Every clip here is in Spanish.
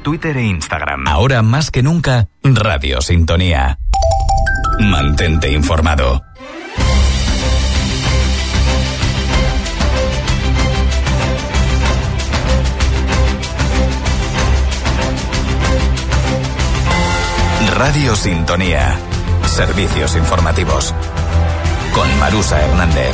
Twitter e Instagram. Ahora más que nunca, Radio Sintonía. Mantente informado. Radio Sintonía. Servicios informativos. Con Marusa Hernández.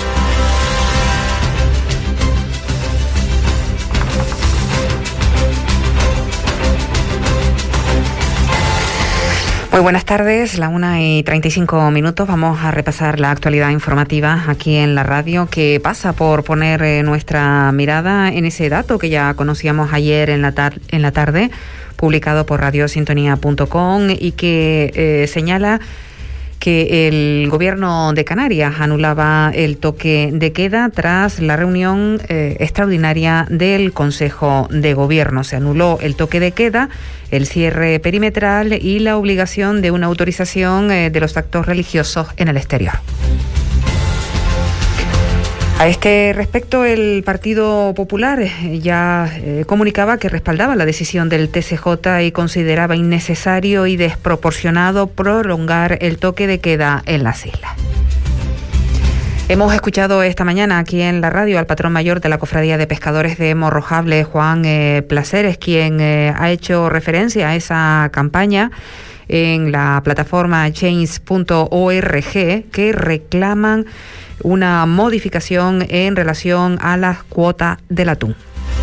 Muy buenas tardes, la 1:35. Vamos a repasar la actualidad informativa aquí en la radio, que pasa por poner nuestra mirada en ese dato que ya conocíamos ayer en la tarde, publicado por radiosintonía.com, y que señala que el Gobierno de Canarias anulaba el toque de queda tras la reunión extraordinaria del Consejo de Gobierno. Se anuló el toque de queda, el cierre perimetral y la obligación de una autorización de los actos religiosos en el exterior. A este respecto, el Partido Popular ya comunicaba que respaldaba la decisión del TCJ y consideraba innecesario y desproporcionado prolongar el toque de queda en las islas. Hemos escuchado esta mañana aquí en la radio al patrón mayor de la Cofradía de Pescadores de Morrojable, Juan Placeres, quien ha hecho referencia a esa campaña en la plataforma change.org, que reclaman una modificación en relación a las cuotas del atún.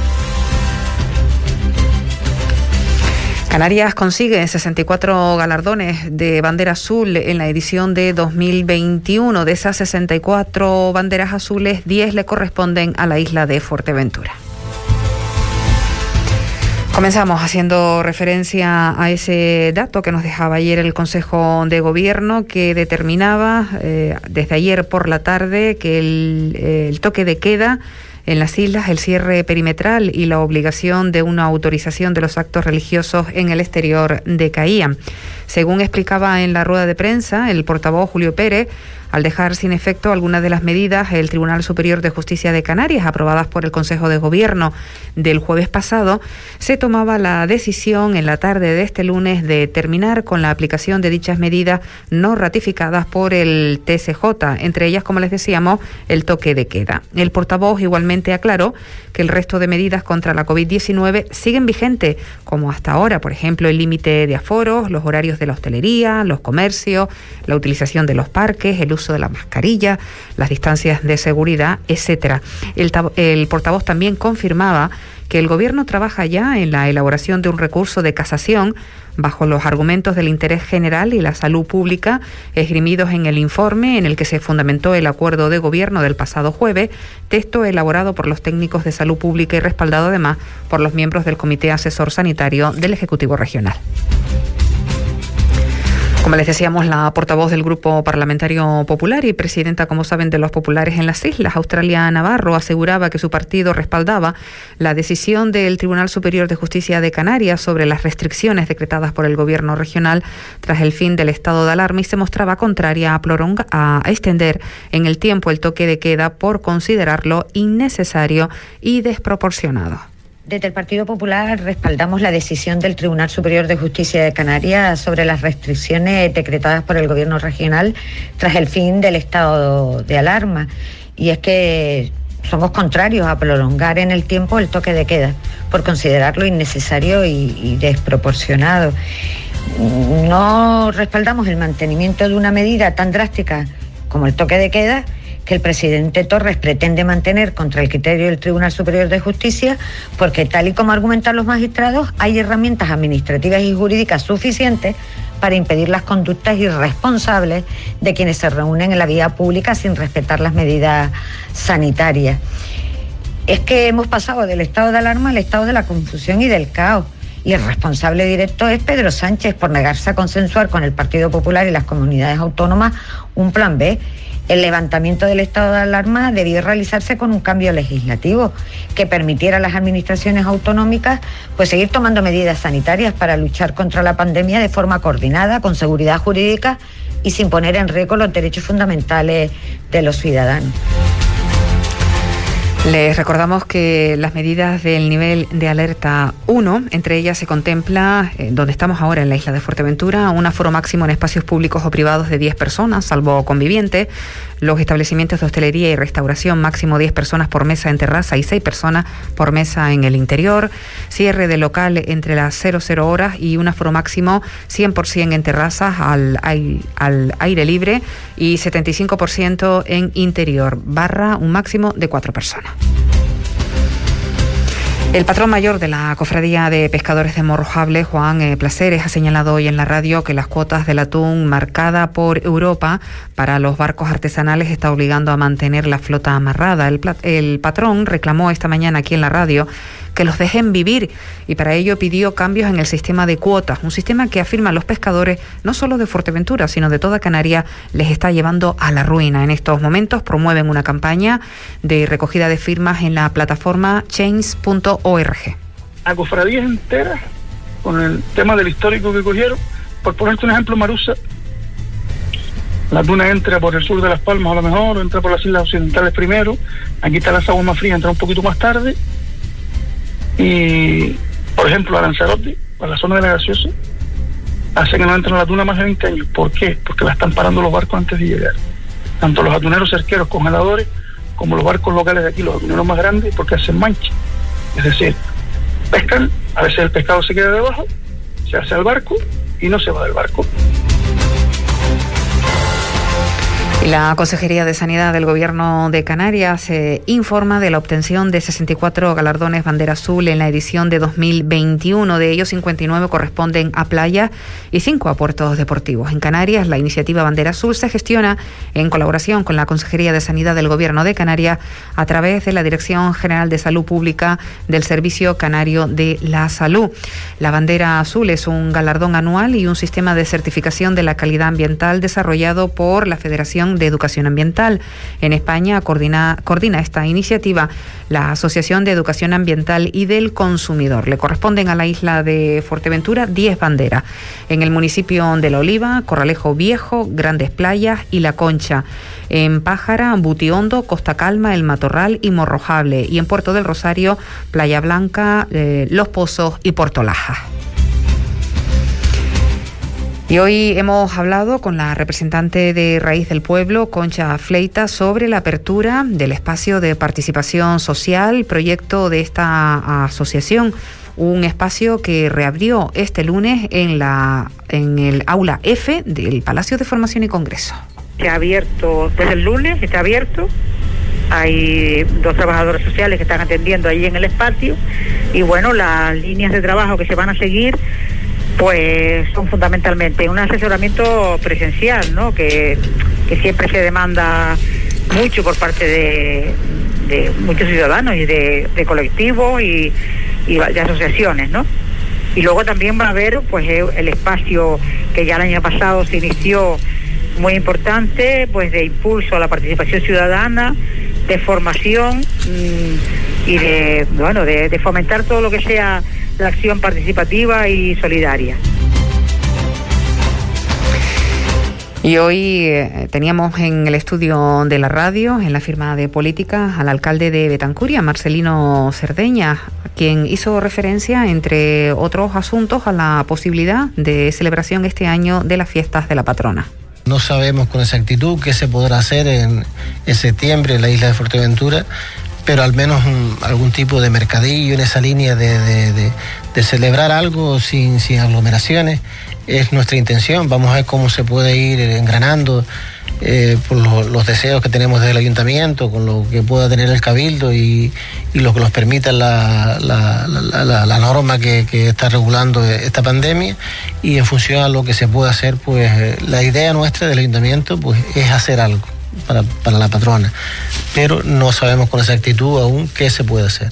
Canarias consigue 64 galardones de bandera azul en la edición de 2021. De esas 64 banderas azules, 10 le corresponden a la isla de Fuerteventura. Comenzamos haciendo referencia a ese dato que nos dejaba ayer el Consejo de Gobierno, que determinaba desde ayer por la tarde que el toque de queda en las islas, el cierre perimetral y la obligación de una autorización de los actos religiosos en el exterior decaían. Según explicaba en la rueda de prensa el portavoz Julio Pérez, al dejar sin efecto algunas de las medidas el Tribunal Superior de Justicia de Canarias, aprobadas por el Consejo de Gobierno del jueves pasado, se tomaba la decisión en la tarde de este lunes de terminar con la aplicación de dichas medidas no ratificadas por el TCJ, entre ellas, como les decíamos, el toque de queda. El portavoz igualmente aclaró que el resto de medidas contra la COVID-19 siguen vigentes, como hasta ahora, por ejemplo, el límite de aforos, los horarios de la hostelería, los comercios, la utilización de los parques, el uso de la mascarilla, las distancias de seguridad, etcétera. El portavoz también confirmaba que el Gobierno trabaja ya en la elaboración de un recurso de casación bajo los argumentos del interés general y la salud pública esgrimidos en el informe en el que se fundamentó el acuerdo de gobierno del pasado jueves, texto elaborado por los técnicos de salud pública y respaldado además por los miembros del Comité Asesor Sanitario del Ejecutivo Regional. Como les decíamos, la portavoz del Grupo Parlamentario Popular y presidenta, como saben, de los populares en las islas, Australia Navarro, aseguraba que su partido respaldaba la decisión del Tribunal Superior de Justicia de Canarias sobre las restricciones decretadas por el Gobierno regional tras el fin del estado de alarma y se mostraba contraria a extender en el tiempo el toque de queda por considerarlo innecesario y desproporcionado. Desde el Partido Popular respaldamos la decisión del Tribunal Superior de Justicia de Canarias sobre las restricciones decretadas por el Gobierno regional tras el fin del estado de alarma. Y es que somos contrarios a prolongar en el tiempo el toque de queda por considerarlo innecesario y desproporcionado. No respaldamos el mantenimiento de una medida tan drástica como el toque de queda que el presidente Torres pretende mantener contra el criterio del Tribunal Superior de Justicia, porque tal y como argumentan los magistrados, hay herramientas administrativas y jurídicas suficientes para impedir las conductas irresponsables de quienes se reúnen en la vía pública sin respetar las medidas sanitarias. Es que hemos pasado del estado de alarma al estado de la confusión y del caos. Y el responsable directo es Pedro Sánchez por negarse a consensuar con el Partido Popular y las comunidades autónomas un plan B. El levantamiento del estado de alarma debió realizarse con un cambio legislativo que permitiera a las administraciones autonómicas pues seguir tomando medidas sanitarias para luchar contra la pandemia de forma coordinada, con seguridad jurídica y sin poner en riesgo los derechos fundamentales de los ciudadanos. Les recordamos que las medidas del nivel de alerta 1, entre ellas se contempla, donde estamos ahora en la isla de Fuerteventura, un aforo máximo en espacios públicos o privados de 10 personas, salvo convivientes. Los establecimientos de hostelería y restauración, máximo 10 personas por mesa en terraza y 6 personas por mesa en el interior. Cierre de local entre las 00 horas y un aforo máximo 100% en terrazas al aire libre y 75% en interior, barra un máximo de 4 personas. El patrón mayor de la Cofradía de Pescadores de Morrojable, Juan Placeres, ha señalado hoy en la radio que las cuotas del atún marcada por Europa para los barcos artesanales está obligando a mantener la flota amarrada. El patrón reclamó esta mañana aquí en la radio que los dejen vivir y para ello pidió cambios en el sistema de cuotas, un sistema que afirman los pescadores no solo de Fuerteventura sino de toda Canarias les está llevando a la ruina. En estos momentos promueven una campaña de recogida de firmas en la plataforma change.org. A cofradías enteras con el tema del histórico que cogieron. Por ponerte un ejemplo, Marusa, la tuna entra por el sur de Las Palmas a lo mejor, o entra por las islas occidentales primero, aquí está las aguas más frías, entra un poquito más tarde. Y, por ejemplo, a Lanzarote, a la zona de la Gaseosa, hace que no entren a la tuna más de 20 años. ¿Por qué? Porque la están parando los barcos antes de llegar. Tanto los atuneros cerqueros, congeladores, como los barcos locales de aquí, los atuneros más grandes, porque hacen mancha. Es decir, pescan, a veces el pescado se queda debajo, se hace al barco y no se va del barco. La Consejería de Sanidad del Gobierno de Canarias informa de la obtención de 64 galardones Bandera Azul en la edición de 2021. De ellos, 59 corresponden a playas y 5 a puertos deportivos. En Canarias, la iniciativa Bandera Azul se gestiona en colaboración con la Consejería de Sanidad del Gobierno de Canarias a través de la Dirección General de Salud Pública del Servicio Canario de la Salud. La Bandera Azul es un galardón anual y un sistema de certificación de la calidad ambiental desarrollado por la Federación de Educación Ambiental. En España coordina esta iniciativa la Asociación de Educación Ambiental y del Consumidor. Le corresponden a la isla de Fuerteventura 10 banderas. En el municipio de La Oliva, Corralejo Viejo, Grandes Playas y La Concha. En Pájara, Butiondo, Costa Calma, El Matorral y Morrojable. Y en Puerto del Rosario, Playa Blanca, Los Pozos y Portolaja. Y hoy hemos hablado con la representante de Raíz del Pueblo, Concha Fleita, sobre la apertura del espacio de participación social, proyecto de esta asociación, un espacio que reabrió este lunes en el aula F del Palacio de Formación y Congreso. Se ha abierto desde el lunes, está abierto. Hay 2 trabajadores sociales que están atendiendo ahí en el espacio y bueno, las líneas de trabajo que se van a seguir pues son fundamentalmente un asesoramiento presencial, ¿no? Que siempre se demanda mucho por parte de muchos ciudadanos y de colectivos y de asociaciones, ¿no? Y luego también va a haber pues el espacio que ya el año pasado se inició muy importante, pues de impulso a la participación ciudadana, de formación y de fomentar todo lo que sea la acción participativa y solidaria. Y hoy teníamos en el estudio de la radio, en la firma de política, al alcalde de Betancuria, Marcelino Cerdeña, quien hizo referencia, entre otros asuntos, a la posibilidad de celebración este año de las fiestas de la patrona. No sabemos con exactitud qué se podrá hacer en septiembre en la isla de Fuerteventura, pero al menos algún tipo de mercadillo en esa línea de celebrar algo sin aglomeraciones es nuestra intención. Vamos a ver cómo se puede ir engranando por los deseos que tenemos del ayuntamiento, con lo que pueda tener el cabildo y lo que nos permita la norma que está regulando esta pandemia, y en función a lo que se pueda hacer, pues la idea nuestra del ayuntamiento pues es hacer algo para la patrona, pero no sabemos con exactitud aún qué se puede hacer.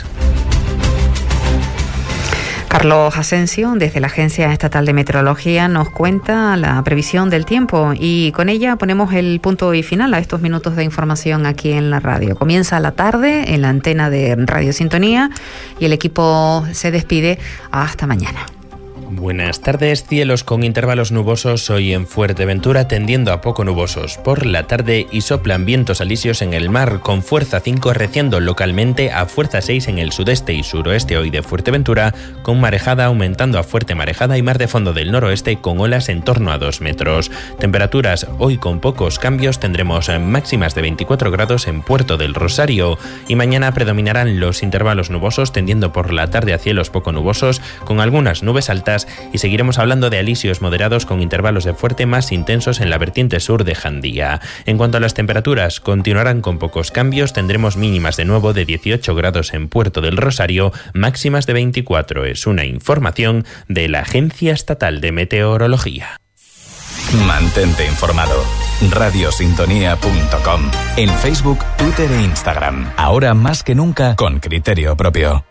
Carlos Asensio, desde la Agencia Estatal de Meteorología, nos cuenta la previsión del tiempo y con ella ponemos el punto y final a estos minutos de información aquí en la radio. Comienza la tarde en la antena de Radio Sintonía y el equipo se despide hasta mañana. Buenas tardes, cielos con intervalos nubosos hoy en Fuerteventura tendiendo a poco nubosos por la tarde y soplan vientos alisios en el mar con fuerza 5 reciendo localmente a fuerza 6 en el sudeste y suroeste hoy de Fuerteventura, con marejada aumentando a fuerte marejada y mar de fondo del noroeste con olas en torno a 2 metros. Temperaturas hoy con pocos cambios, tendremos máximas de 24 grados en Puerto del Rosario y mañana predominarán los intervalos nubosos tendiendo por la tarde a cielos poco nubosos con algunas nubes altas y seguiremos hablando de alisios moderados con intervalos de fuerte más intensos en la vertiente sur de Jandía. En cuanto a las temperaturas, continuarán con pocos cambios, tendremos mínimas de nuevo de 18 grados en Puerto del Rosario, máximas de 24. Es una información de la Agencia Estatal de Meteorología. Mantente informado. Radiosintonía.com. En Facebook, Twitter e Instagram. Ahora más que nunca con criterio propio.